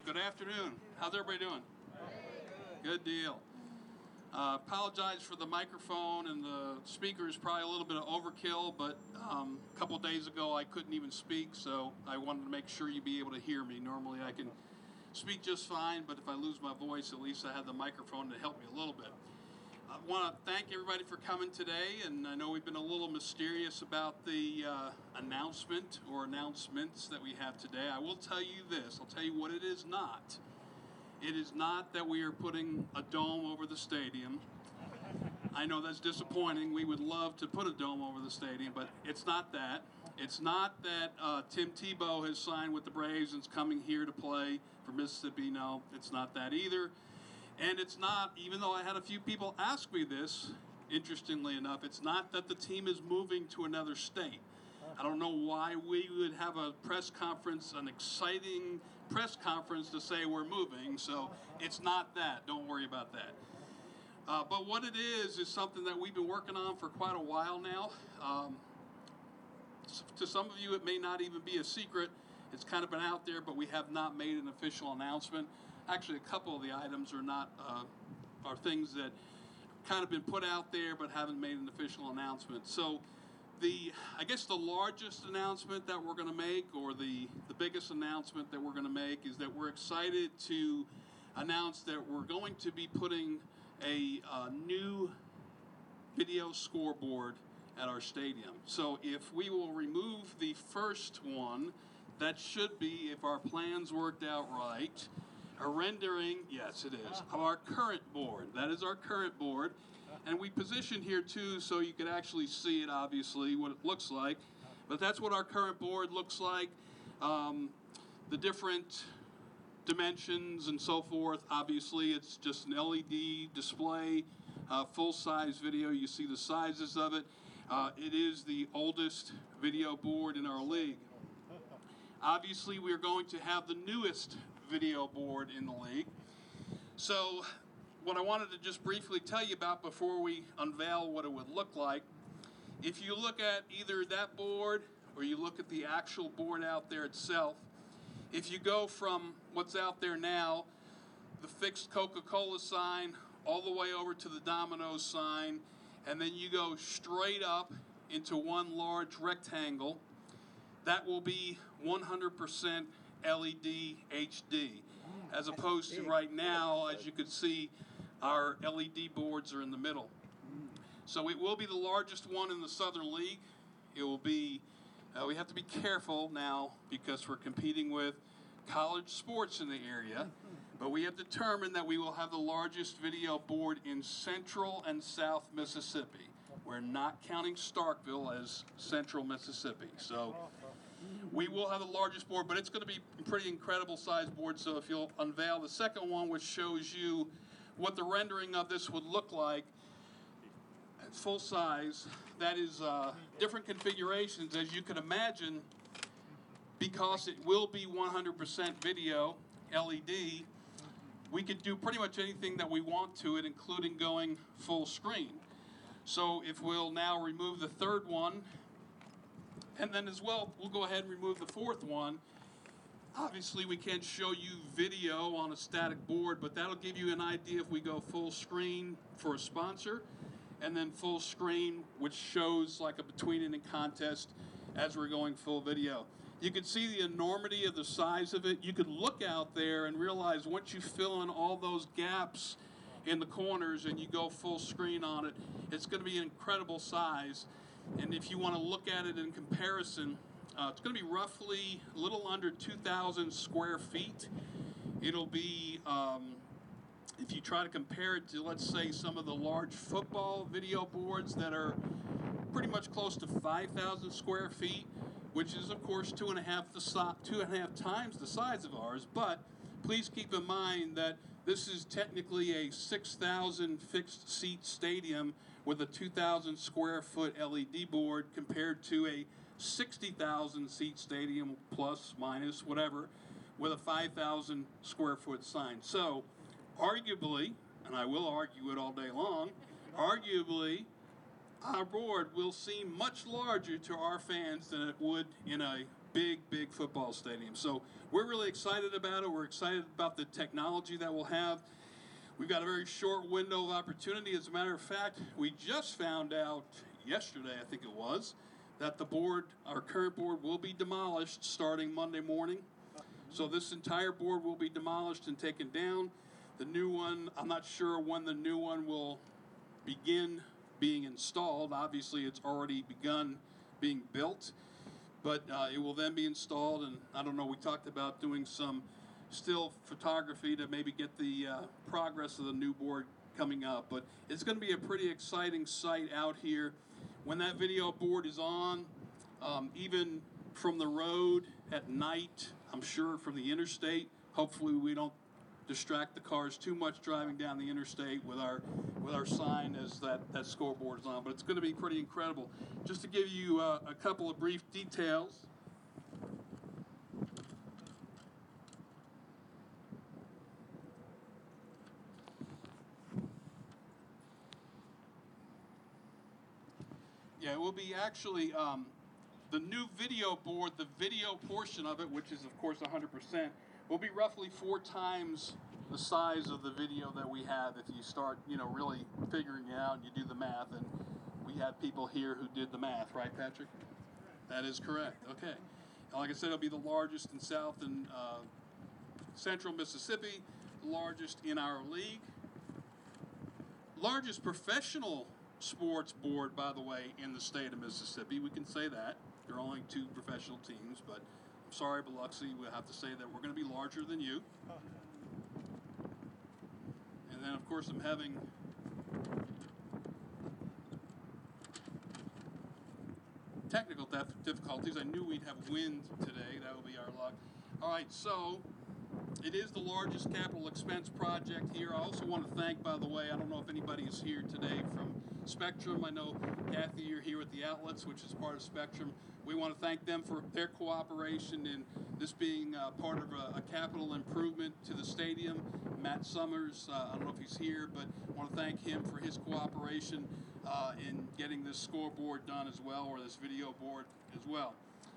Good afternoon. How's everybody doing? Good deal. Apologize for the microphone and the speaker is probably a little bit of overkill, but a couple days ago I couldn't even speak, so I wanted to make sure you'd be able to hear me. Normally I can speak just fine, but if I lose my voice, at least I have the microphone to help me a little bit. I want to thank everybody for coming today, and I know we've been a little mysterious about the announcement or announcements that we have today. I will tell you this. I'll tell you what it is not. It is not that we are putting a dome over the stadium. I know that's disappointing. We would love to put a dome over the stadium, but it's not that. It's not that Tim Tebow has signed with the Braves and is coming here to play for Mississippi. No, it's not that either. And it's not, even though I had a few people ask me this, interestingly enough, it's not that the team is moving to another state. I don't know why we would have a press conference, an exciting press conference to say we're moving, so it's not that. Don't worry about that. But what it is something that we've been working on for quite a while now. To some of you, it may not even be a secret. It's kind of been out there, but we have not made an official announcement. Actually, a couple of the items are things that kind of been put out there, but haven't made an official announcement. So, I guess the largest announcement that we're going to make, or the biggest announcement that we're going to make, is that we're excited to announce that we're going to be putting a new video scoreboard at our stadium. So if we will remove the first one, that should be, if our plans worked out right, a rendering, yes it is, of our current board. That is our current board. And we positioned here too so you could actually see it, obviously, what it looks like. But that's what our current board looks like. The different dimensions and so forth, obviously it's just an LED display, full-size video. You see the sizes of it. It is the oldest video board in our league. Obviously, we're going to have the newest video board in the league. So what I wanted to just briefly tell you about before we unveil what it would look like, if you look at either that board or you look at the actual board out there itself, if you go from what's out there now, the fixed Coca-Cola sign, all the way over to the Domino's sign, and then you go straight up into one large rectangle, that will be 100% LED HD, as opposed to right now, as you can see, our LED boards are in the middle. So it will be the largest one in the Southern League. It will be, we have to be careful now because we're competing with college sports in the area, but we have determined that we will have the largest video board in Central and South Mississippi. We're not counting Starkville as Central Mississippi. So we will have the largest board, but it's going to be a pretty incredible size board. So if you'll unveil the second one, which shows you what the rendering of this would look like at full size, that is different configurations, as you can imagine, because it will be 100% video LED. We could do pretty much anything that we want to it, including going full screen. So if we'll now remove the third one, and then as well, we'll go ahead and remove the fourth one. Obviously, we can't show you video on a static board, but that'll give you an idea if we go full screen for a sponsor, and then full screen, which shows like a between inning contest as we're going full video. You can see the enormity of the size of it. You could look out there and realize once you fill in all those gaps in the corners and you go full screen on it, it's going to be an incredible size. And if you want to look at it in comparison, it's going to be roughly a little under 2,000 square feet. It'll be, if you try to compare it to, let's say, some of the large football video boards that are pretty much close to 5,000 square feet, which is, of course, 2.5 times the size of ours. But please keep in mind that this is technically a 6,000 fixed seat stadium with a 2,000 square foot LED board compared to a 60,000 seat stadium plus minus whatever with a 5,000 square foot sign. So arguably, and I will argue it all day long, arguably our board will seem much larger to our fans than it would in a big football stadium. So we're really excited about it. We're excited about the technology that we'll have. We've got a very short window of opportunity. As a matter of fact, we just found out yesterday, I think it was, that the board, our current board, will be demolished starting Monday morning. So this entire board will be demolished and taken down. The new one, I'm not sure when the new one will begin being installed. Obviously, it's already begun being built, but it will then be installed. And I don't know, we talked about doing some still photography to maybe get the progress of the new board coming up. But it's going to be a pretty exciting sight out here. When that video board is on, even from the road at night, I'm sure from the interstate, hopefully we don't distract the cars too much driving down the interstate with our sign as that scoreboard is on. But it's going to be pretty incredible. Just to give you a couple of brief details. Yeah, it will be actually the new video board, the video portion of it, which is of course 100%, will be roughly 4 times the size of the video that we have if you start, really figuring it out and you do the math. And we had people here who did the math, right, Patrick? That is correct. Okay. And like I said, it'll be the largest in South and Central Mississippi, the largest in our league, largest professional sports board, by the way, in the state of Mississippi. We can say that. There are only 2 professional teams, but I'm sorry, Biloxi, we'll have to say that we're going to be larger than you. And then, of course, I'm having technical difficulties. I knew we'd have wind today. That will be our luck. All right, so it is the largest capital expense project here. I also want to thank, by the way, I don't know if anybody is here today from Spectrum. I know, Kathy, you're here at the Outlets, which is part of Spectrum. We want to thank them for their cooperation in this being part of a capital improvement to the stadium. Matt Summers, I don't know if he's here, but I want to thank him for his cooperation in getting this scoreboard done as well, or this video board as well.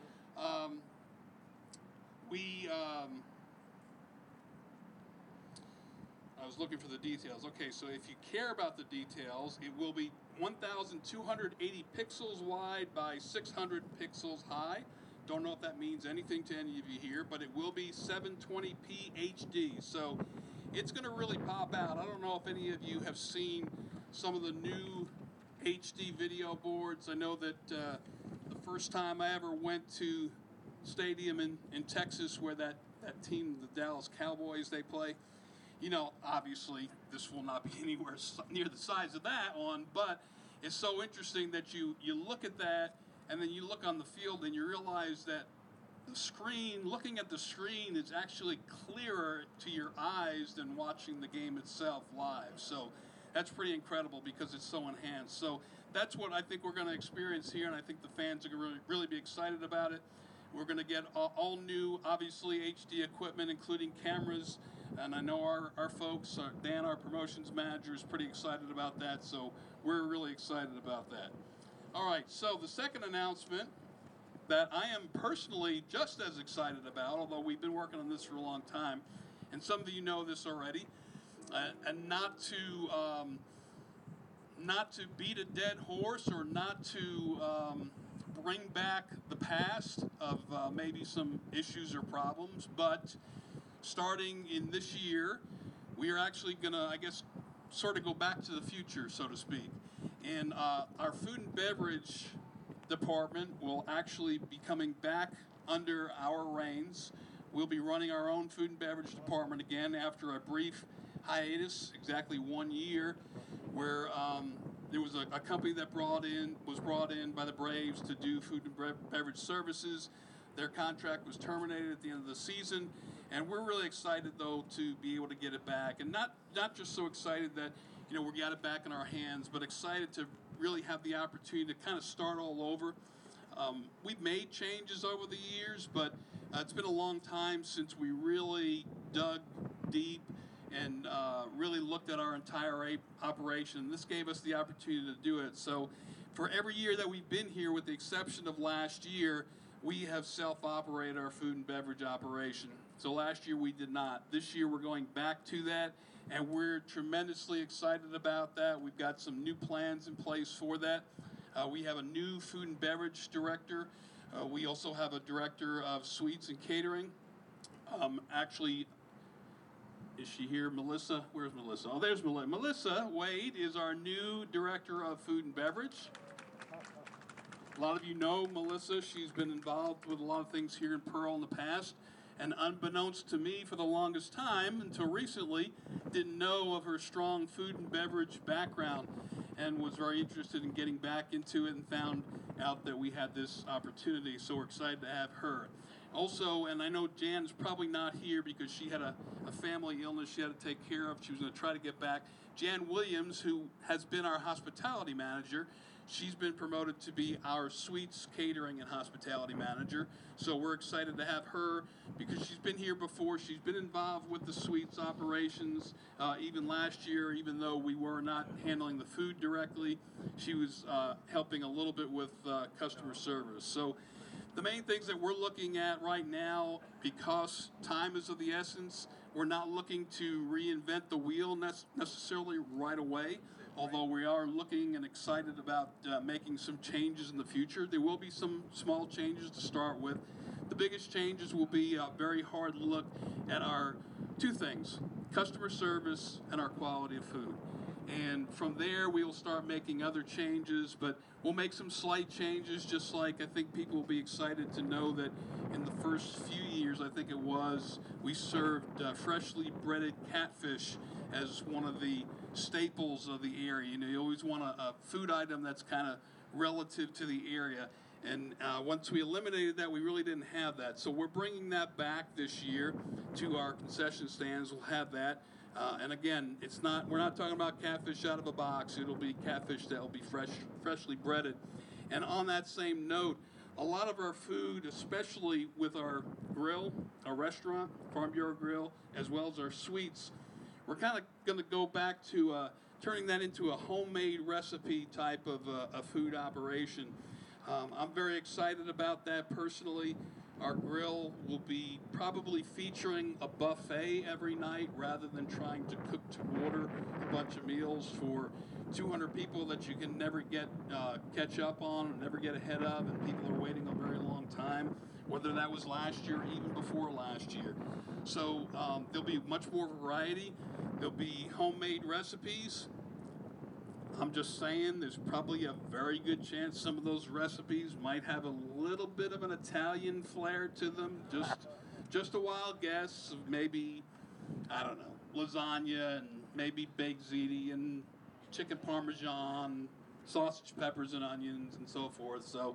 I was looking for the details. Okay, so if you care about the details, it will be 1,280 pixels wide by 600 pixels high. Don't know if that means anything to any of you here, but it will be 720p HD. So it's going to really pop out. I don't know if any of you have seen some of the new HD video boards. I know that the first time I ever went to stadium in Texas where that team, the Dallas Cowboys, they play, obviously this will not be anywhere near the size of that one, but it's so interesting that you look at that and then you look on the field and you realize that the screen, looking at the screen, is actually clearer to your eyes than watching the game itself live. So that's pretty incredible because it's so enhanced. So that's what I think we're going to experience here, and I think the fans are going to really be excited about it. We're going to get all new, obviously, HD equipment, including cameras. And I know our folks, Dan, our promotions manager, is pretty excited about that. So we're really excited about that. All right, so the second announcement that I am personally just as excited about, although we've been working on this for a long time, and some of you know this already, and not to beat a dead horse or not to bring back the past of maybe some issues or problems, but starting in this year, we are actually going to, I guess, sort of go back to the future, so to speak. And our food and beverage department will actually be coming back under our reins. We'll be running our own food and beverage department again after a brief hiatus, exactly 1 year, where there was a company that was brought in by the Braves to do food and beverage services. Their contract was terminated at the end of the season, and we're really excited, though, to be able to get it back. And not just so excited that, we got it back in our hands, but excited to really have the opportunity to kind of start all over. We've made changes over the years, but it's been a long time since we really dug deep and really looked at our entire operation. This gave us the opportunity to do it. So for every year that we've been here, with the exception of last year, we have self-operated our food and beverage operation. So last year we did not. This year we're going back to that, and we're tremendously excited about that. We've got some new plans in place for that. We have a new food and beverage director. We also have a director of sweets and catering. Actually, is she here? Melissa? Where's Melissa? Oh, there's Melissa. Melissa Wade is our new director of food and beverage. A lot of you know Melissa. She's been involved with a lot of things here in Pearl in the past. And unbeknownst to me for the longest time, until recently, didn't know of her strong food and beverage background and was very interested in getting back into it and found out that we had this opportunity. So we're excited to have her. Also, and I know Jan's probably not here because she had a family illness she had to take care of. She was going to try to get back. Jan Williams, who has been our hospitality manager, she's been promoted to be our sweets, catering, and hospitality manager. So we're excited to have her because she's been here before. She's been involved with the sweets operations even last year, even though we were not handling the food directly. She was helping a little bit with customer service. So the main things that we're looking at right now, because time is of the essence, we're not looking to reinvent the wheel necessarily right away. Although we are looking and excited about making some changes in the future. There will be some small changes to start with. The biggest changes will be a very hard look at our two things, customer service and our quality of food. And from there, we will start making other changes, but we'll make some slight changes, just like I think people will be excited to know that in the first few years, I think it was, we served freshly breaded catfish as one of the staples of the area. You know, you always want a food item that's kind of relative to the area. And once we eliminated that, we really didn't have that. So we're bringing that back this year to our concession stands. We'll have that. And again, we're not talking about catfish out of a box. It'll be catfish that will be freshly breaded. And on that same note, a lot of our food, especially with our grill, our restaurant, Farm Bureau Grill, as well as our sweets, we're kind of going to go back to turning that into a homemade recipe type of a food operation. I'm very excited about that personally. Our grill will be probably featuring a buffet every night rather than trying to cook to order a bunch of meals for 200 people that you can never catch up on or never get ahead of, and people are waiting a very long time, whether that was last year or even before last year. So there'll be much more variety. There'll be homemade recipes. I'm just saying there's probably a very good chance some of those recipes might have a little bit of an Italian flair to them. Just a wild guess of maybe, I don't know, lasagna and maybe baked ziti and chicken parmesan, sausage, peppers, and onions, and so forth. So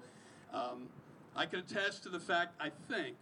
I can attest to the fact, I think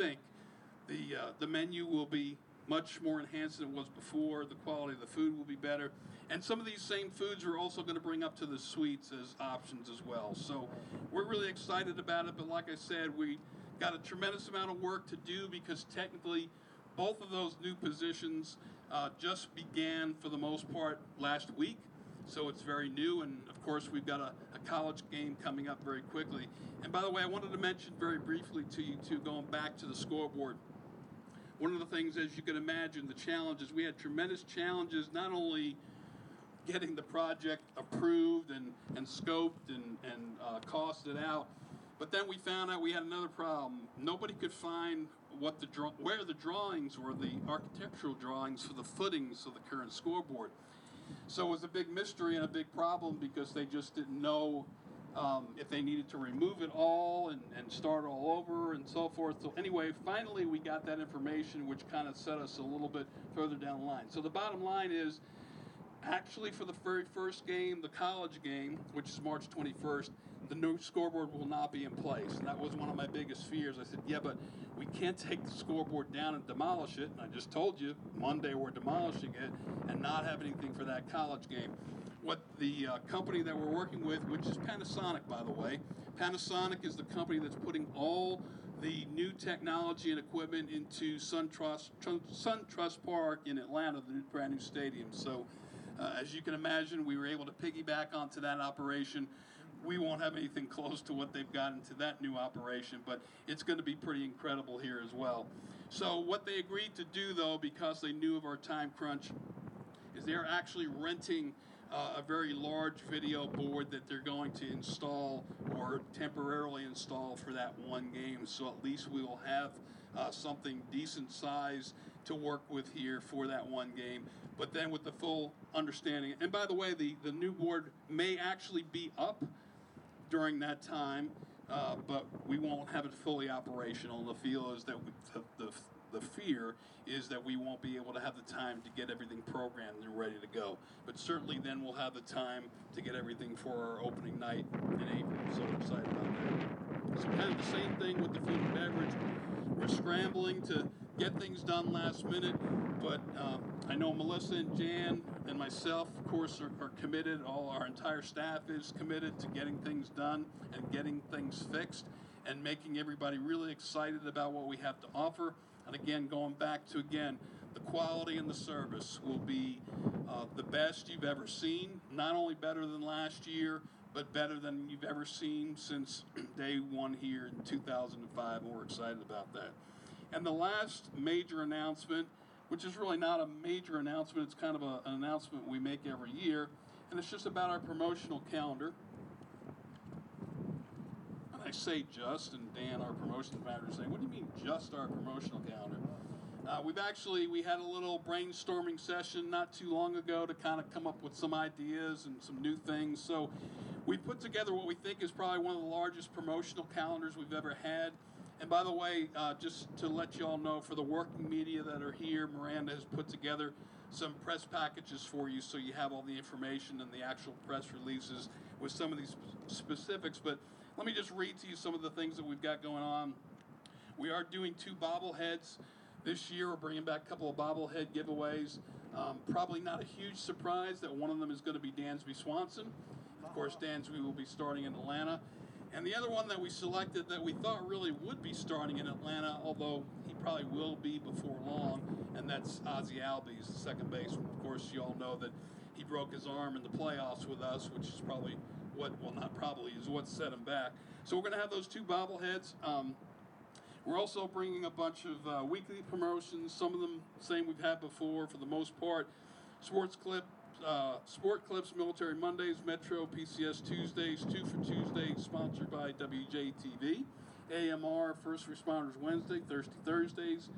the menu will be much more enhanced than it was before. The quality of the food will be better. And some of these same foods we're also going to bring up to the sweets as options as well. So we're really excited about it. But like I said, we got a tremendous amount of work to do because technically both of those new positions just began for the most part last week. So it's very new. And of course, we've got a college game coming up very quickly. And by the way, I wanted to mention very briefly to you too, going back to the scoreboard. One of the things, as you can imagine, the challenges, we had tremendous challenges, not only getting the project approved and scoped and costed out, but then we found out we had another problem. Nobody could find where the drawings were, the architectural drawings for the footings of the current scoreboard. So it was a big mystery and a big problem because they just didn't know if they needed to remove it all and start all over and so forth. So anyway, finally we got that information, which kind of set us a little bit further down the line. So the bottom line is, actually for the very first game, the college game, which is March 21st, the new scoreboard will not be in place. And that was one of my biggest fears. I said, yeah, but we can't take the scoreboard down and demolish it. And I just told you, Monday we're demolishing it and not have anything for that college game. What the company that we're working with, which is Panasonic, by the way. Panasonic is the company that's putting all the new technology and equipment into SunTrust Park in Atlanta, the brand new stadium. So as you can imagine, we were able to piggyback onto that operation. we won't have anything close to what they've got into that new operation, but it's going to be pretty incredible here as well. So what they agreed to do, though, because they knew of our time crunch, is they're actually renting a very large video board that they're going to install or temporarily install for that one game. So at least we will have something decent size to work with here for that one game. But then with the full understanding, and by the way, the new board may actually be up during that time, but we won't have it fully operational. The feel is that the fear is that we won't be able to have the time to get everything programmed and ready to go. But certainly then we'll have the time to get everything for our opening night in April. So we're excited about that. So kind of the same thing with the food and beverage. We're scrambling to get things done last minute, but I know Melissa and Jan and myself, of course, are committed. Our entire staff is committed to getting things done and getting things fixed and making everybody really excited about what we have to offer. And again, going back to, the quality and the service will be the best you've ever seen. Not only better than last year, but better than you've ever seen since day one here in 2005, and we're excited about that. And the last major announcement, which is really not a major announcement, it's kind of an announcement we make every year, and it's just about our promotional calendar. And I say just, and Dan, our promotions manager, is saying, what do you mean just our promotional calendar? We had a little brainstorming session not too long ago to kind of come up with some ideas and some new things. So we put together what we think is probably one of the largest promotional calendars we've ever had. And by the way, just to let you all know, for the working media that are here, Miranda has put together some press packages for you so you have all the information and the actual press releases with some of these specifics. But let me just read to you some of the things that we've got going on. We are doing 2 bobbleheads this year. We're bringing back a couple of bobblehead giveaways. Probably not a huge surprise that one of them is going to be Dansby Swanson. Of course, Dansby will be starting in Atlanta. And the other one that we selected that we thought really would be starting in Atlanta, although he probably will be before long, and that's Ozzie Albies, the second baseman. Of course, you all know that he broke his arm in the playoffs with us, which is probably is what set him back. So we're going to have those 2 bobbleheads. We're also bringing a bunch of weekly promotions, some of them same we've had before for the most part. Sport Clips, Military Mondays, Metro PCS Tuesdays, 2 for Tuesday, sponsored by WJTV. AMR, First Responders Wednesday, Thursdays.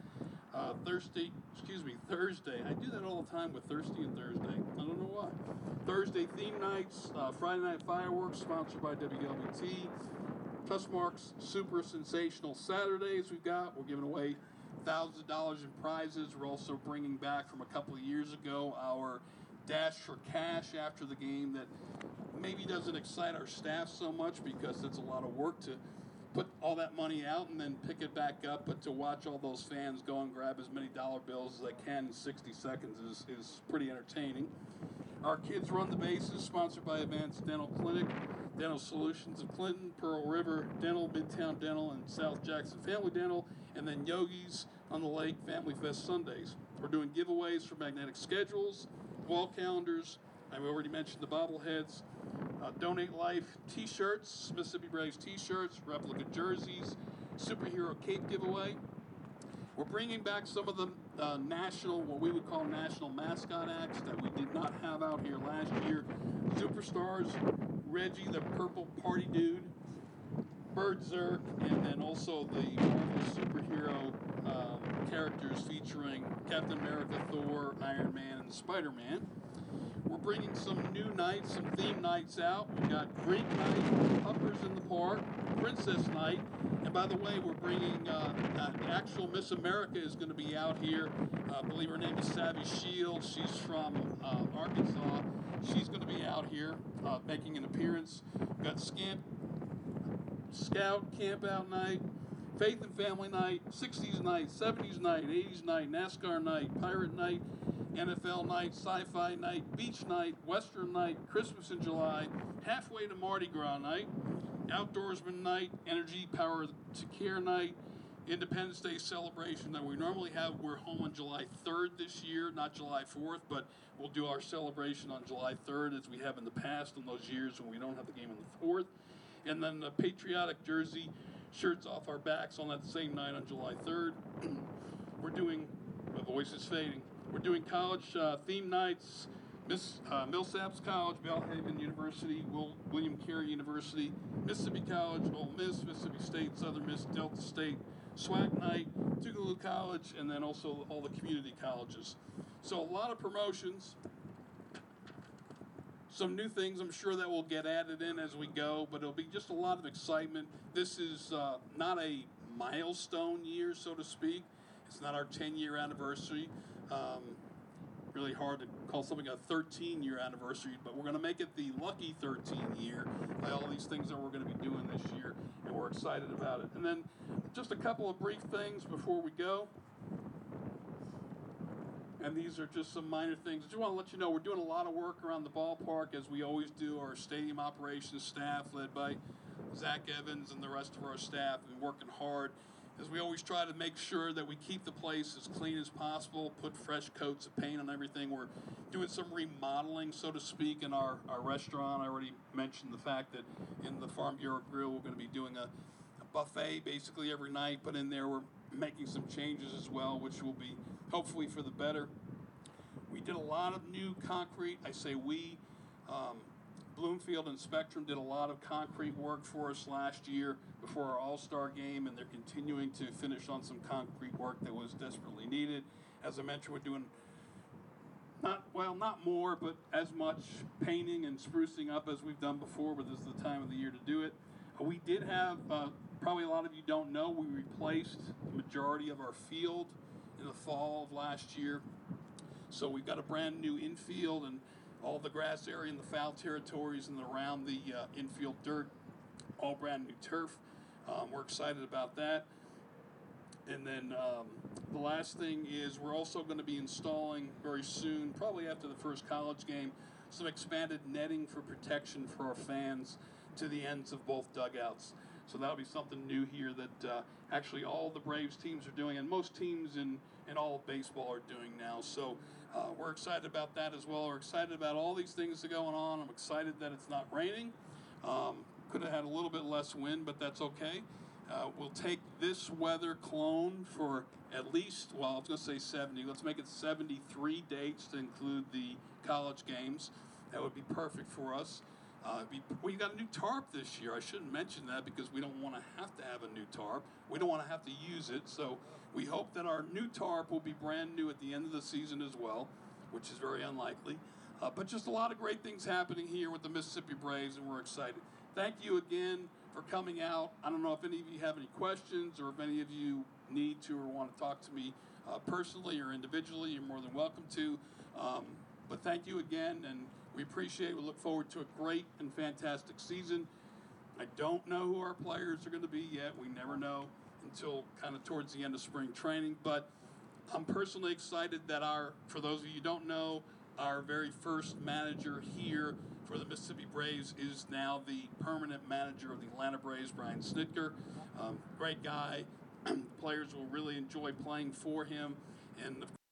Thursday. I do that all the time with Thirsty and Thursday. I don't know why. Thursday theme nights, Friday Night Fireworks, sponsored by WLBT. Trustmark's Super Sensational Saturdays we're giving away thousands of dollars in prizes. We're also bringing back from a couple of years ago our Dash for Cash after the game that maybe doesn't excite our staff so much because it's a lot of work to put all that money out and then pick it back up, but to watch all those fans go and grab as many dollar bills as they can in 60 seconds is pretty entertaining. Our Kids Run the Bases, sponsored by Advanced Dental Clinic, Dental Solutions of Clinton, Pearl River Dental, Midtown Dental, and South Jackson Family Dental, and then Yogi's on the Lake Family Fest Sundays. We're doing giveaways for magnetic schedules, wall calendars. I've already mentioned the bobbleheads. Donate Life t-shirts, Mississippi Braves t-shirts, replica jerseys, superhero cape giveaway. We're bringing back some of the what we would call national mascot acts that we did not have out here last year. Superstars, Reggie the Purple Party Dude, Bird Zerk, and then also the Marvel superhero characters featuring Captain America, Thor, Iron Man, and Spider-Man. We're bringing some new nights, some theme nights out. We've got Greek Night, Uppers in the Park, Princess Night, and by the way, we're bringing actual Miss America is going to be out here. I believe her name is Savvy Shields. She's from Arkansas. She's going to be out here making an appearance. We've got Scout Camp Out Night, Faith and Family Night, 60s Night, 70s Night, 80s Night, NASCAR Night, Pirate Night, NFL Night, Sci-Fi Night, Beach Night, Western Night, Christmas in July, Halfway to Mardi Gras Night, Outdoorsman Night, Energy Power to Care Night, Independence Day celebration that we normally have. We're home on July 3rd this year, not July 4th, but we'll do our celebration on July 3rd as we have in the past in those years when we don't have the game on the 4th. And then the patriotic jersey shirts off our backs on that same night on July 3rd. We're doing, my voice is fading, we're doing college theme nights. Millsaps College, Belhaven University, William Carey University, Mississippi College, Ole Miss, Mississippi State, Southern Miss, Delta State, SWAC Night, Tougaloo College, and then also all the community colleges. So a lot of promotions, some new things I'm sure that will get added in as we go, but it'll be just a lot of excitement. This is not a milestone year, so to speak. It's not our 10-year anniversary. Really hard to call something a 13-year anniversary, but we're going to make it the lucky 13 year by all these things that we're going to be doing this year, and we're excited about it. And then just a couple of brief things before we go. And these are just some minor things. I just want to let you know we're doing a lot of work around the ballpark, as we always do. Our stadium operations staff, led by Zach Evans and the rest of our staff, have been working hard, as we always try to make sure that we keep the place as clean as possible, put fresh coats of paint on everything. We're doing some remodeling, so to speak, in our restaurant. I already mentioned the fact that in the Farm Bureau Grill, we're going to be doing a buffet basically every night, but in there we're making some changes as well, which will be hopefully for the better. We did a lot of new concrete. I say we. Bloomfield and Spectrum did a lot of concrete work for us last year before our All-Star game, and they're continuing to finish on some concrete work that was desperately needed. As I mentioned, we're doing not more, but as much painting and sprucing up as we've done before, but this is the time of the year to do it. We did have, probably a lot of you don't know, we replaced the majority of our field in the fall of last year. So we've got a brand new infield, and all the grass area in the foul territories and around the infield dirt, all brand new turf. We're excited about that. And then the last thing is we're also going to be installing very soon, probably after the first college game, some expanded netting for protection for our fans to the ends of both dugouts. So that'll be something new here that actually all the Braves teams are doing, and most teams in all of baseball are doing now. So we're excited about that as well. We're excited about all these things that are going on. I'm excited that it's not raining. Could have had a little bit less wind, but that's okay. We'll take this weather clone for at least, well, I was going to say 70. Let's make it 73 dates to include the college games. That would be perfect for us. We got a new tarp this year. I shouldn't mention that because we don't want to have a new tarp. We don't want to have to use it. So we hope that our new tarp will be brand new at the end of the season as well, which is very unlikely. But just a lot of great things happening here with the Mississippi Braves, and we're excited. Thank you again for coming out. I don't know if any of you have any questions, or if any of you need to or want to talk to me personally or individually. You're more than welcome to. But thank you again, and we appreciate it. We look forward to a great and fantastic season. I don't know who our players are going to be yet. We never know until kind of towards the end of spring training. But I'm personally excited that for those of you who don't know, our very first manager here for the Mississippi Braves is now the permanent manager of the Atlanta Braves, Brian Snitker. Great guy. Players will really enjoy playing for him. And